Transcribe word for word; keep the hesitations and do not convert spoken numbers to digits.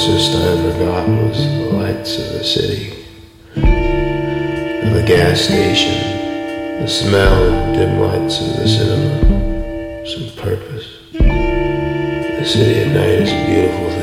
closest I ever got was the lights of the city, and the gas station, the smell of dim lights of the cinema, some purpose. The city at night is a beautiful thing.